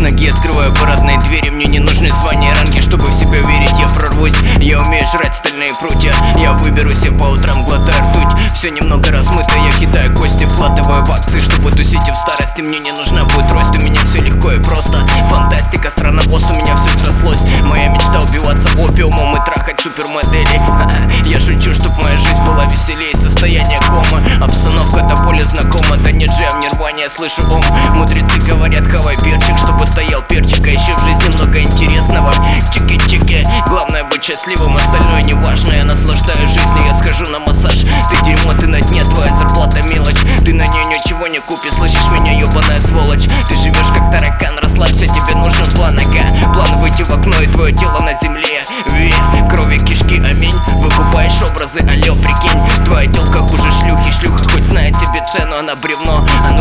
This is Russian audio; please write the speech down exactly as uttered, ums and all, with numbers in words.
ноги, открываю парадные двери. Мне не нужны звания и ранги, чтобы в себя верить. Я прорвусь, я умею жрать стальные прутья. Я выберусь, я по утрам глотаю ртуть. Все немного размыто, я кидаю кости, вкладываю в акции, чтобы тусить и в старости. Мне не нужна будет трость, у меня все легко и просто. Фантастика, страна пост, у меня все срослось. Моя мечта убиваться опиумом и трахать супермодели. Я шучу, чтоб моя жизнь была веселее. Состояние кома, обстановка до боли знакома. Да нет же, я в нирване, я слышу ом. Мудрецы говорят, хавай перчик, чтобы стоял перчик. А еще в жизни много интересного. Чики-чики, главное быть счастливым, остальное не важно. Я наслаждаюсь жизнью, я схожу на массаж. Ты дерьмо, ты на дне, твоя зарплата мелочь. Ты на нее ничего не купишь, слышишь меня, ебаная сволочь. Ты живешь как таракан, расслабься, тебе нужен план, ага. План выйти в окно и твое тело на земле. Верь, крови кишки, аминь. Выкупаешь образы, алё, прикинь. Твоя телка хуже шлюхи, шлюха хоть знает себе цену, она бревно, она